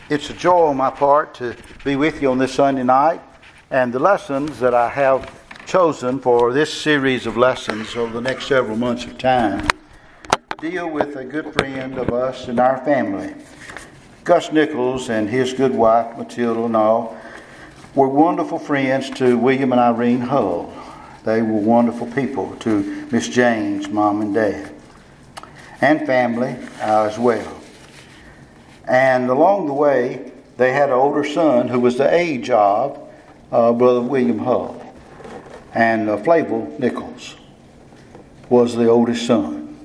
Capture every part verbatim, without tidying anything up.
It's a joy on my part to be with you on this Sunday night, and the lessons that I have chosen for this series of lessons over the next several months of time deal with a good friend of us and our family. Gus Nichols and his good wife Matilda and all were wonderful friends to William and Irene Hull. They were wonderful people to Miss Jane's mom and dad, and family uh, as well. And along the way, they had an older son who was the age of uh, Brother William Hull. And uh, Flavel Nichols was the oldest son.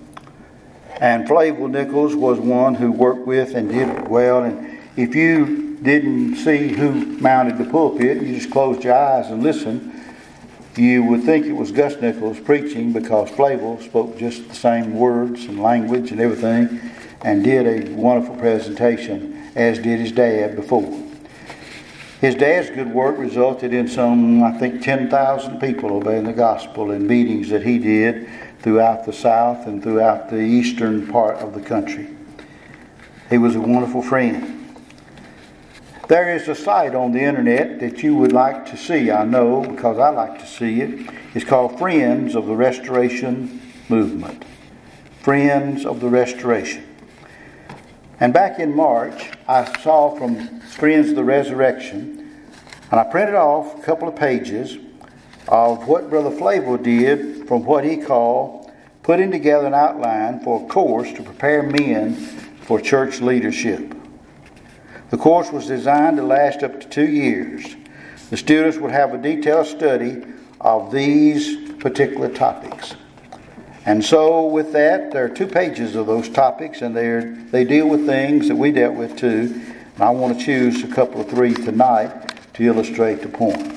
And Flavel Nichols was one who worked with and did it well. And if you didn't see who mounted the pulpit, you just closed your eyes and listened, you would think it was Gus Nichols preaching, because Flavel spoke just the same words and language and everything, and did a wonderful presentation, as did his dad before. His dad's good work resulted in some, I think, ten thousand people obeying the gospel in meetings that he did throughout the South and throughout the eastern part of the country. He was a wonderful friend. There is a site on the internet that you would like to see, I know, because I like to see it. It's called Friends of the Restoration Movement. Friends of the Restoration. And back in March, I saw from Friends of the Resurrection, and I printed off a couple of pages of what Brother Flavel did from what he called putting together an outline for a course to prepare men for church leadership. The course was designed to last up to two years. The students would have a detailed study of these particular topics. And so with that, there are two pages of those topics, and they they deal with things that we dealt with too. And I want to choose a couple of three tonight to illustrate the point.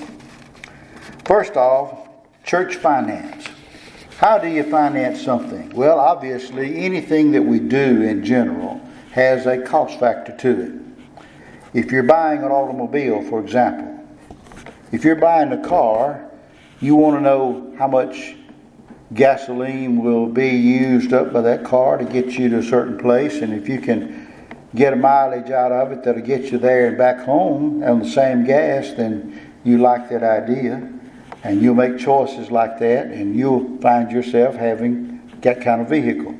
First off, church finance. How do you finance something? Well, obviously, anything that we do in general has a cost factor to it. If you're buying an automobile, for example, if you're buying a car, you want to know how much gasoline will be used up by that car to get you to a certain place, and if you can get a mileage out of it that'll get you there and back home on the same gas, then you like that idea, and you'll make choices like that, and you'll find yourself having that kind of vehicle.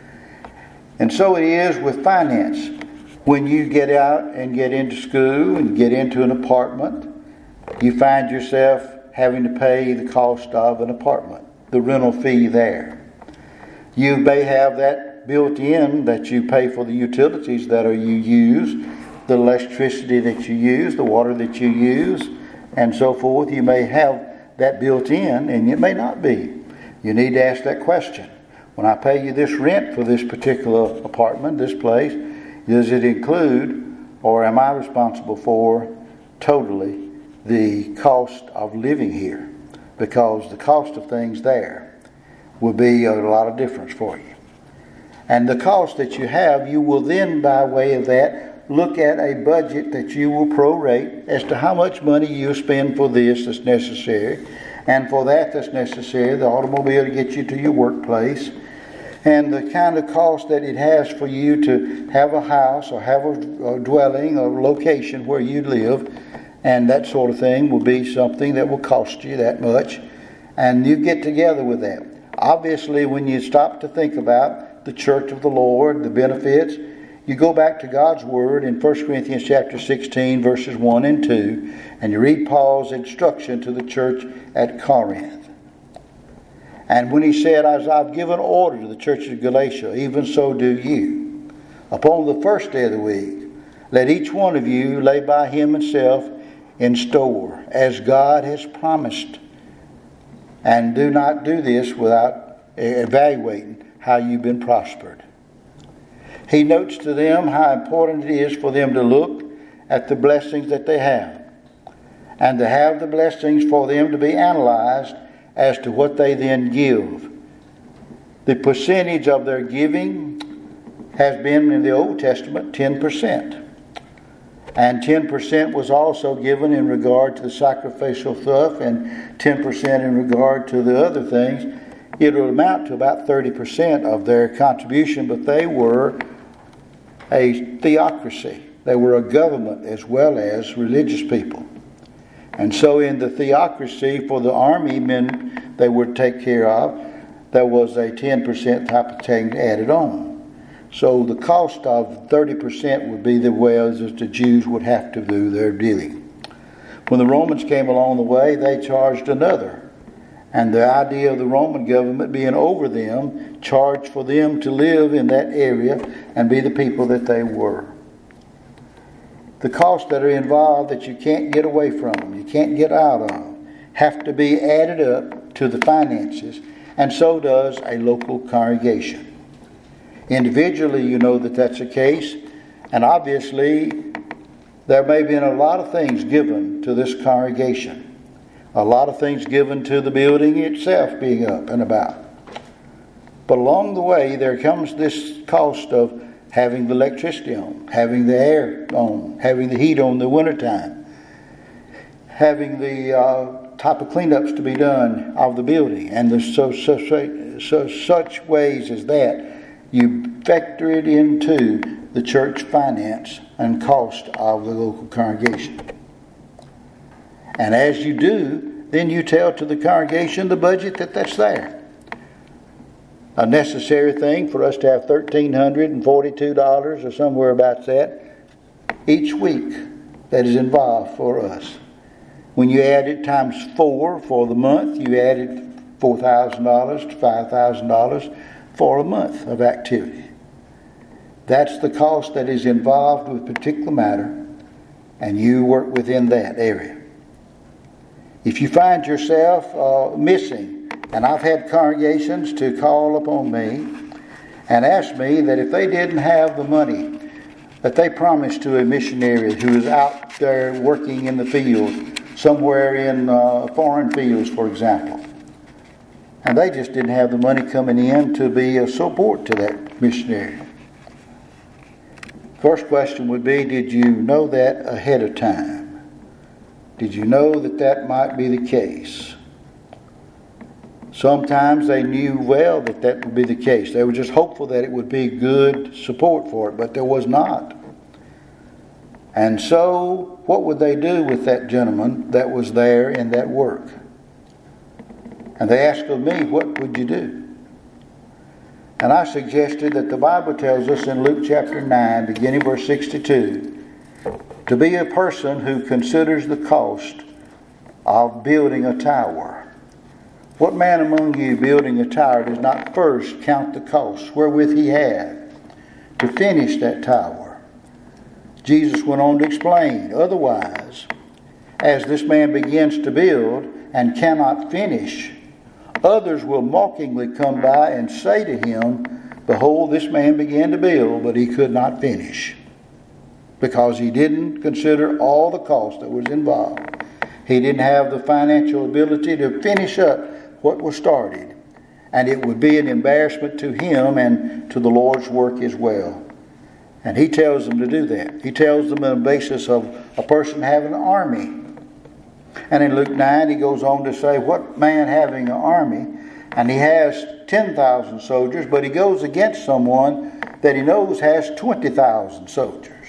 And so it is with finance. When you get out and get into school and get into an apartment, you find yourself having to pay the cost of an apartment, the rental fee there. You may have that built in, that you pay for the utilities that are you use, the electricity that you use, the water that you use, and so forth. You may have that built in, and it may not be. You need to ask that question. When I pay you this rent for this particular apartment, this place, does it include, or am I responsible for, totally the cost of living here? Because the cost of things there will be a lot of difference for you. And the cost that you have, you will then, by way of that, look at a budget that you will prorate as to how much money you spend for this that's necessary, and for that that's necessary, the automobile to get you to your workplace, and the kind of cost that it has for you to have a house or have a, a dwelling or location where you live, and that sort of thing will be something that will cost you that much. And you get together with that. Obviously, when you stop to think about the church of the Lord, the benefits, you go back to God's Word in First Corinthians chapter sixteen, verses one and two, and you read Paul's instruction to the church at Corinth. And when he said, "As I've given order to the church of Galatia, even so do you. Upon the first day of the week, let each one of you lay by him himself in store, as God has promised. And do not do this without evaluating how you've been prospered." He notes to them how important it is for them to look at the blessings that they have, and to have the blessings for them to be analyzed as to what they then give. The percentage of their giving has been in the Old Testament ten percent. And ten percent was also given in regard to the sacrificial stuff, and ten percent in regard to the other things. It would amount to about thirty percent of their contribution, but they were a theocracy. They were a government as well as religious people. And so in the theocracy for the army men they would take care of, there was a ten percent type of thing added on. So the cost of thirty percent would be the way that the Jews would have to do their dealing. When the Romans came along the way, they charged another. And the idea of the Roman government being over them charged for them to live in that area and be the people that they were. The costs that are involved that you can't get away from, you can't get out of, have to be added up to the finances, and so does a local congregation. Individually, you know that that's the case, and obviously there may have been a lot of things given to this congregation, a lot of things given to the building itself being up and about. But along the way, there comes this cost of having the electricity on, having the air on, having the heat on in the wintertime, having the uh, type of cleanups to be done of the building, and the so, so, so such ways as that, you factor it into the church finance and cost of the local congregation. And as you do, then you tell to the congregation the budget that that's there. A necessary thing for us to have one thousand three hundred forty-two dollars or somewhere about that each week that is involved for us. When you add it times four for the month, you added four thousand dollars to five thousand dollars for a month of activity. That's the cost that is involved with a particular matter, and you work within that area. If you find yourself uh, missing, and I've had congregations to call upon me and ask me that if they didn't have the money that they promised to a missionary who is out there working in the field, somewhere in uh, foreign fields, for example, and they just didn't have the money coming in to be a support to that missionary. First question would be, did you know that ahead of time? Did you know that that might be the case? Sometimes they knew well that that would be the case. They were just hopeful that it would be good support for it, but there was not. And so, what would they do with that gentleman that was there in that work? And they asked of me, what would you do? And I suggested that the Bible tells us in Luke chapter nine, beginning verse sixty-two, to be a person who considers the cost of building a tower. What man among you building a tower does not first count the cost wherewith he had to finish that tower? Jesus went on to explain, otherwise, as this man begins to build and cannot finish, others will mockingly come by and say to him, behold, this man began to build, but he could not finish, because he didn't consider all the cost that was involved. He didn't have the financial ability to finish up what was started, and it would be an embarrassment to him and to the Lord's work as well. And he tells them to do that. He tells them on the basis of a person having an army. And in Luke nine he goes on to say, what man having an army, and he has ten thousand soldiers, but he goes against someone that he knows has twenty thousand soldiers.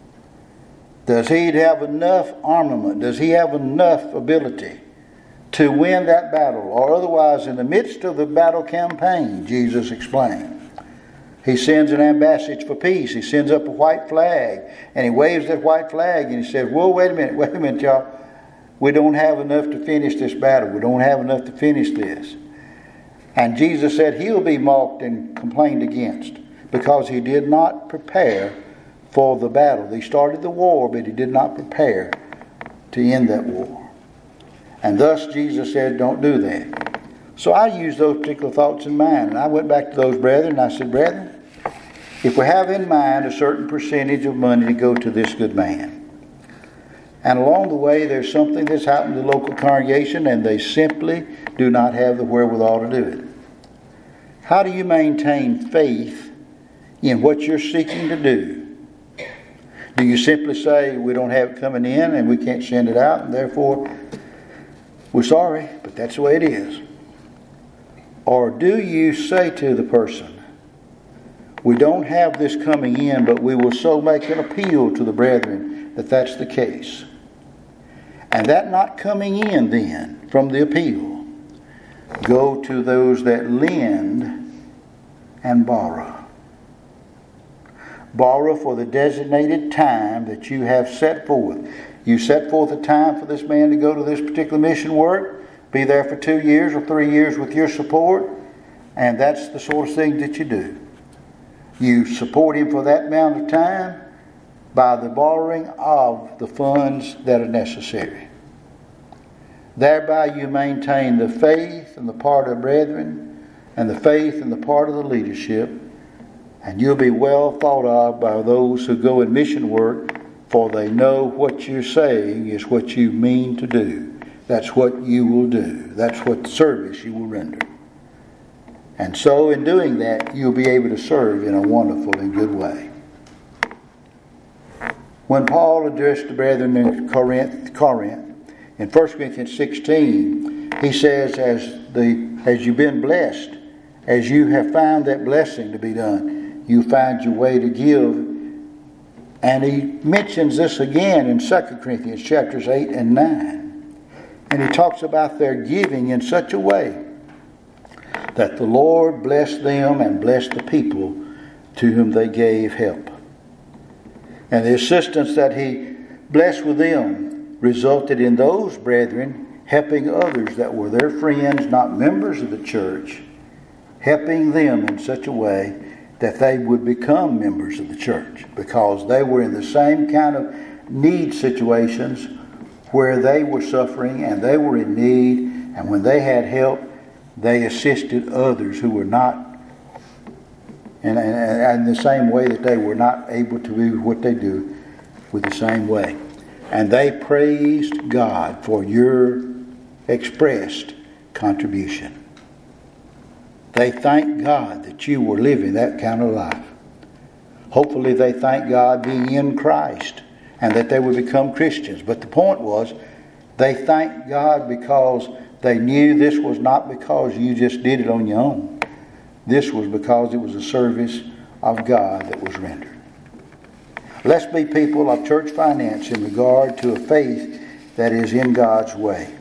Does he have enough armament? Does he have enough ability to win that battle? Or otherwise, in the midst of the battle campaign, Jesus explained, he sends an ambassage for peace. He sends up a white flag, and he waves that white flag, and he says, whoa, wait a minute, wait a minute, y'all. We don't have enough to finish this battle. We don't have enough to finish this. And Jesus said he'll be mocked and complained against because he did not prepare for the battle. He started the war, but he did not prepare to end that war. And thus Jesus said, don't do that. So I used those particular thoughts in mind. And I went back to those brethren and I said, brethren, if we have in mind a certain percentage of money to go to this good man, and along the way there's something that's happened to the local congregation and they simply do not have the wherewithal to do it, how do you maintain faith in what you're seeking to do? Do you simply say, we don't have it coming in and we can't send it out, and therefore we're sorry, but that's the way it is? Or do you say to the person, We don't have this coming in, but we will so make an appeal to the brethren that that's the case. And that not coming in then from the appeal, go to those that lend and borrow. Borrow for the designated time that you have set forth. You set forth a time for this man to go to this particular mission work, be there for two years or three years with your support, and that's the sort of thing that you do. You support him for that amount of time by the borrowing of the funds that are necessary. Thereby you maintain the faith on the part of brethren and the faith on the part of the leadership, and you'll be well thought of by those who go in mission work, for they know what you're saying is what you mean to do. That's what you will do. That's what service you will render. And so in doing that, you'll be able to serve in a wonderful and good way. When Paul addressed the brethren in Corinth, Corinth in First Corinthians sixteen, he says, as the as you've been blessed, as you have found that blessing to be done, you find your way to give. And he mentions this again in Second Corinthians chapters eight and nine. And he talks about their giving in such a way that the Lord blessed them and blessed the people to whom they gave help. And the assistance that he blessed with them resulted in those brethren helping others that were their friends, not members of the church, helping them in such a way that they would become members of the church, because they were in the same kind of need situations where they were suffering and they were in need, and when they had help, they assisted others who were not, and in the same way that they were not able to do what they do with the same way. And they praised God for your expressed contribution. They thanked God that you were living that kind of life. Hopefully they thanked God being in Christ and that they would become Christians. But the point was, they thanked God because they knew this was not because you just did it on your own. This was because it was a service of God that was rendered. Let's be people of church finance in regard to a faith that is in God's way.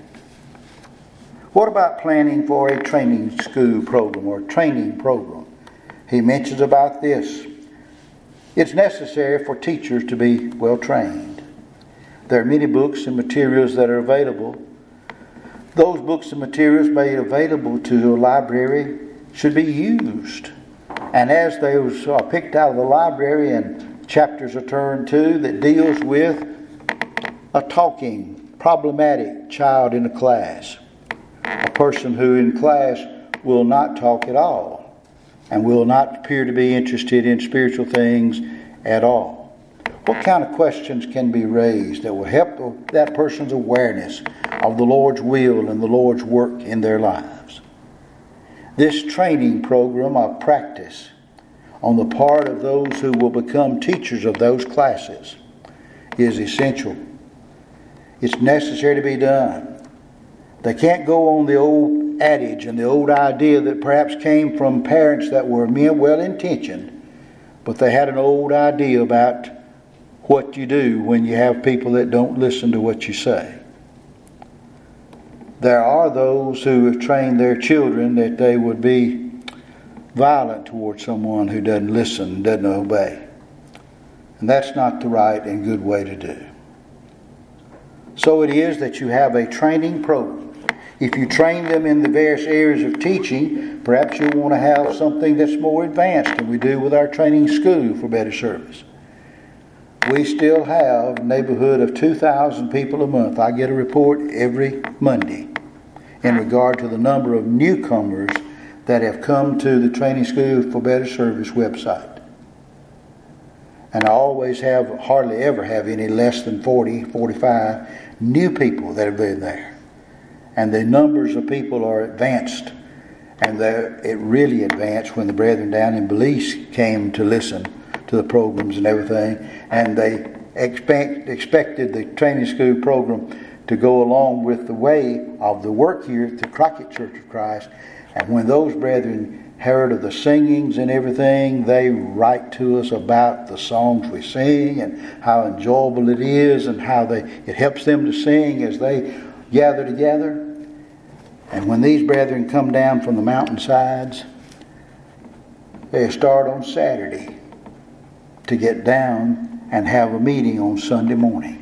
What about planning for a training school program or training program? He mentions about this. It's necessary for teachers to be well trained. There are many books and materials that are available. Those books and materials made available to a library should be used. And as those are picked out of the library and chapters are turned to that deals with a talking, problematic child in a class, a person who in class will not talk at all and will not appear to be interested in spiritual things at all. What kind of questions can be raised that will help that person's awareness of the Lord's will and the Lord's work in their lives? This training program of practice on the part of those who will become teachers of those classes is essential. It's necessary to be done. They can't go on the old adage and the old idea that perhaps came from parents that were well-intentioned, but they had an old idea about what you do when you have people that don't listen to what you say. There are those who have trained their children that they would be violent towards someone who doesn't listen, doesn't obey. And that's not the right and good way to do. So it is that you have a training program. If you train them in the various areas of teaching, perhaps you'll want to have something that's more advanced than we do with our training school for better service. We still have a neighborhood of two thousand people a month. I get a report every Monday in regard to the number of newcomers that have come to the Training School for Better Service website. And I always have, hardly ever have any less than forty, forty-five new people that have been there. And the numbers of people are advanced. And it really advanced when the brethren down in Belize came to listen to the programs and everything. And they expect, expected the training school program to go along with the way of the work here at the Crockett Church of Christ. And when those brethren heard of the singings and everything, they write to us about the songs we sing and how enjoyable it is and how they it helps them to sing as they gather together. And when these brethren come down from the mountainsides, they start on Saturday to get down and have a meeting on Sunday morning.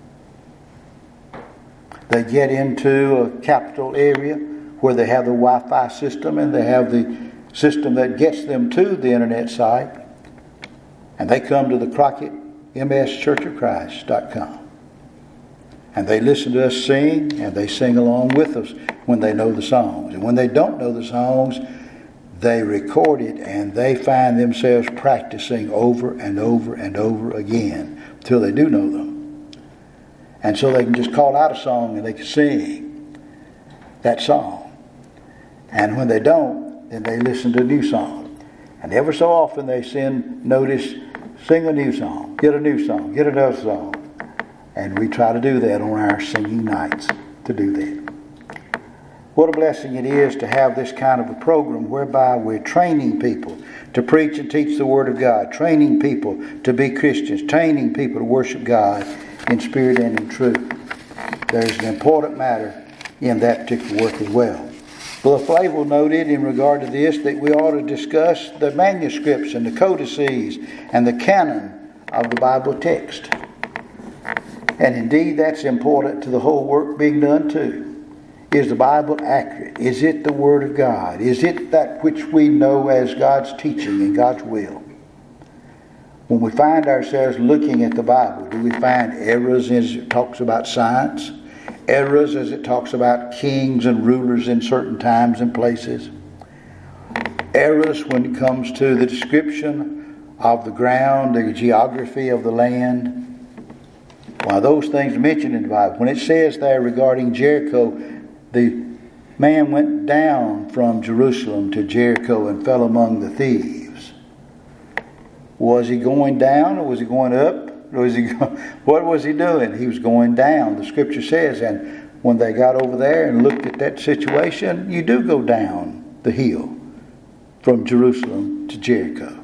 They get into a capital area where they have the Wi-Fi system and they have the system that gets them to the internet site. And they come to the Crockett M S Church of Christ dot com. And they listen to us sing, and they sing along with us when they know the songs. And when they don't know the songs, they record it, and they find themselves practicing over and over and over again until they do know them. And so they can just call out a song and they can sing that song. And when they don't, then they listen to a new song. And ever so often they send notice, sing a new song, get a new song, get another song. And we try to do that on our singing nights, to do that. What a blessing it is to have this kind of a program whereby we're training people to preach and teach the Word of God, training people to be Christians, training people to worship God in spirit and in truth. There's an important matter in that particular work as well. Brother Flavel noted in regard to this that we ought to discuss the manuscripts and the codices and the canon of the Bible text. And indeed, that's important to the whole work being done too. Is the Bible accurate? Is it the Word of God? Is it that which we know as God's teaching and God's will? When we find ourselves looking at the Bible, do we find errors as it talks about science? Errors as it talks about kings and rulers in certain times and places? Errors when it comes to the description of the ground, the geography of the land? While those things are mentioned in the Bible, when it says there regarding Jericho, the man went down from Jerusalem to Jericho and fell among the thieves. Was he going down or was he going up? Or was he go- what was he doing? He was going down, the scripture says. And when they got over there and looked at that situation, you do go down the hill from Jerusalem to Jericho.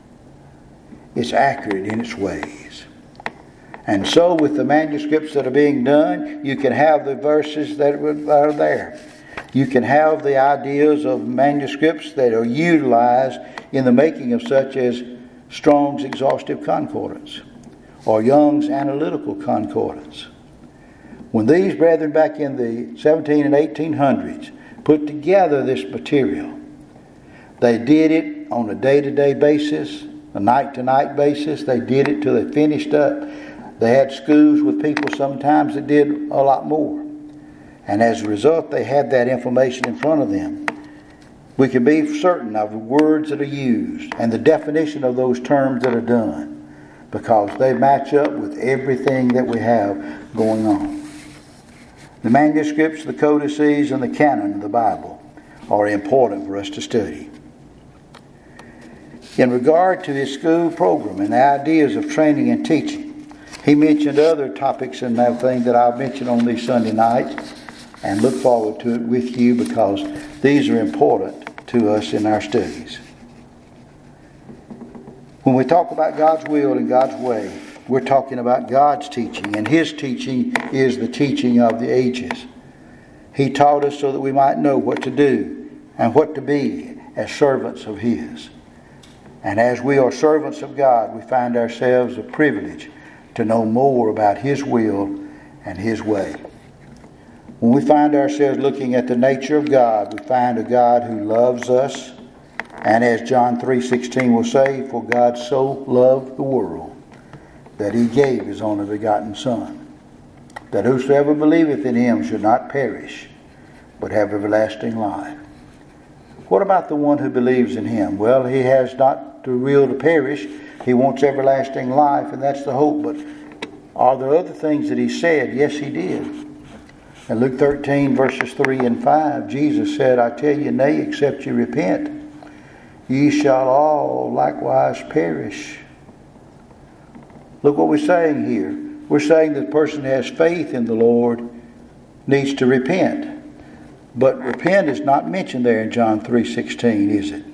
It's accurate in its ways. And so with the manuscripts that are being done, you can have the verses that are there. You can have the ideas of manuscripts that are utilized in the making of such as Strong's Exhaustive Concordance or Young's Analytical Concordance. When these brethren back in the seventeen and eighteen hundreds put together this material, they did it on a day-to-day basis, a night-to-night basis. They did it till they finished up. They had schools with people sometimes that did a lot more. And as a result, they had that information in front of them. We can be certain of the words that are used and the definition of those terms that are done because they match up with everything that we have going on. The manuscripts, the codices, and the canon of the Bible are important for us to study. In regard to his school program and the ideas of training and teaching, he mentioned other topics and everything that I'll mention on these Sunday nights and look forward to it with you because these are important to us in our studies. When we talk about God's will and God's way, we're talking about God's teaching, and His teaching is the teaching of the ages. He taught us so that we might know what to do and what to be as servants of His. And as we are servants of God, we find ourselves a privilege to know more about His will and His way. When we find ourselves looking at the nature of God, we find a God who loves us. And as John three sixteen will say, for God so loved the world that He gave His only begotten Son, that whosoever believeth in Him should not perish, but have everlasting life. What about the one who believes in Him? Well, he has not the will to perish. He wants everlasting life, and that's the hope. But are there other things that He said? Yes, He did. In Luke thirteen, verses three and five, Jesus said, I tell you, nay, except you repent, ye shall all likewise perish. Look what we're saying here. We're saying that the person who has faith in the Lord needs to repent. But repent is not mentioned there in John three sixteen, is it?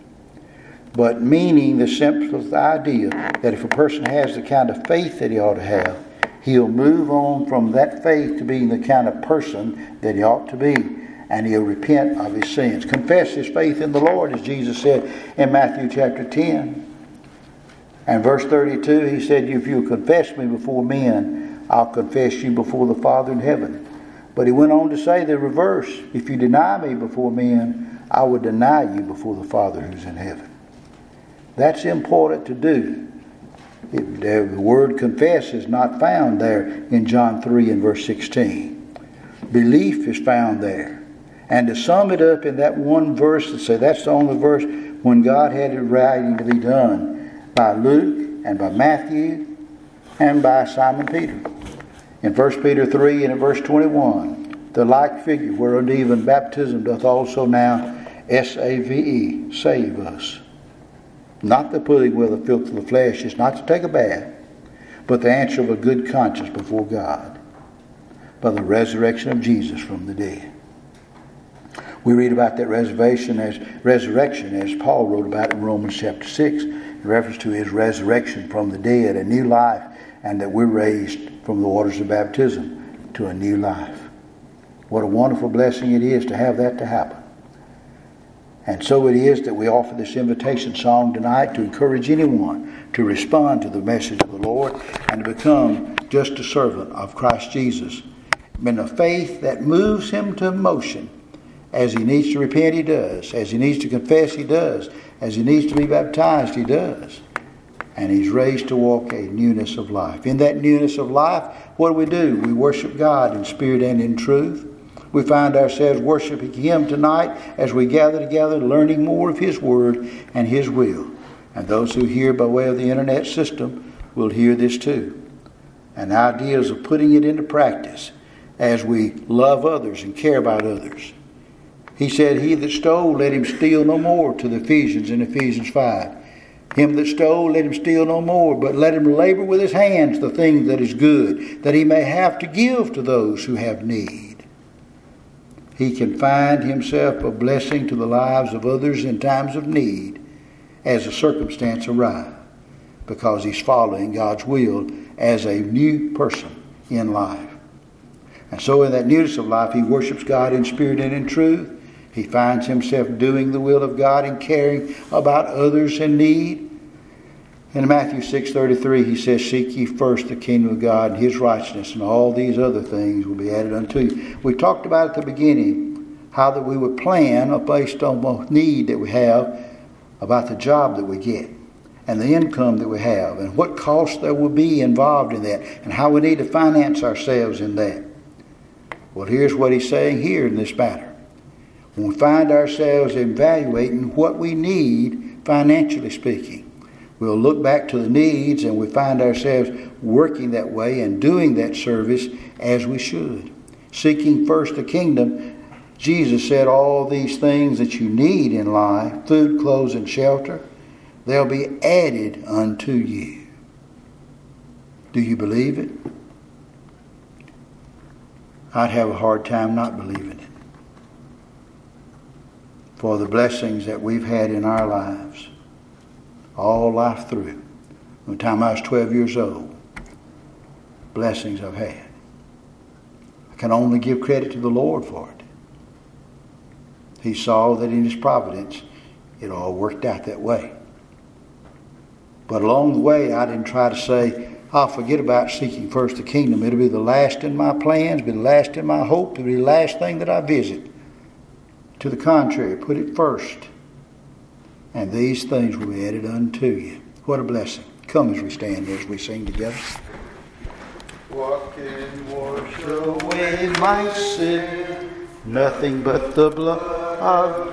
But meaning the simplest idea that if a person has the kind of faith that he ought to have, he'll move on from that faith to being the kind of person that he ought to be. And he'll repent of his sins. Confess his faith in the Lord, as Jesus said in Matthew chapter ten. And verse thirty-two, he said, if you confess me before men, I'll confess you before the Father in heaven. But he went on to say the reverse. If you deny me before men, I will deny you before the Father who's in heaven. That's important to do. It, the word confess is not found there in John three and verse sixteen. Belief is found there. And to sum it up in that one verse, to say that's the only verse when God had it writing to be done by Luke and by Matthew and by Simon Peter. In First Peter three and in verse twenty-one, the like figure whereunto even baptism doth also now S A V E, save us. Not the putting away the filth of the flesh, it's not to take a bath, but the answer of a good conscience before God by the resurrection of Jesus from the dead. We read about that resurrection as resurrection as Paul wrote about in Romans chapter six, in reference to his resurrection from the dead, a new life, and that we're raised from the waters of baptism to a new life. What a wonderful blessing it is to have that to happen. And so it is that we offer this invitation song tonight to encourage anyone to respond to the message of the Lord and to become just a servant of Christ Jesus. In a faith that moves him to motion. As he needs to repent, he does. As he needs to confess, he does. As he needs to be baptized, he does. And he's raised to walk a newness of life. In that newness of life, what do we do? We worship God in spirit and in truth. We find ourselves worshiping him tonight as we gather together, learning more of his word and his will. And those who hear by way of the internet system will hear this too. And ideas of putting it into practice as we love others and care about others. He said, he that stole, let him steal no more, to the Ephesians in Ephesians five. Him that stole, let him steal no more, but let him labor with his hands the thing that is good, that he may have to give to those who have need. He can find himself a blessing to the lives of others in times of need as a circumstance arrives, because he's following God's will as a new person in life. And so in that newness of life, he worships God in spirit and in truth. He finds himself doing the will of God and caring about others in need. In Matthew six thirty-three, he says, seek ye first the kingdom of God and his righteousness, and all these other things will be added unto you. We talked about at the beginning how that we would plan based on the need that we have about the job that we get and the income that we have and what costs there will be involved in that and how we need to finance ourselves in that. Well, here's what he's saying here in this matter. When we find ourselves evaluating what we need, financially speaking, we'll look back to the needs and we find ourselves working that way and doing that service as we should. Seeking first the kingdom, Jesus said all these things that you need in life, food, clothes, and shelter, they'll be added unto you. Do you believe it? I'd have a hard time not believing it. For the blessings that we've had in our lives, all life through, from the time I was twelve years old, blessings I've had. I can only give credit to the Lord for it. He saw that in his providence, it all worked out that way. But along the way, I didn't try to say, I'll forget about seeking first the kingdom. It'll be the last in my plans, be the last in my hope, it'll be the last thing that I visit. To the contrary, put it first. And these things will be added unto you. What a blessing. Come as we stand, as we sing together. What can wash away my sin? Nothing but the blood of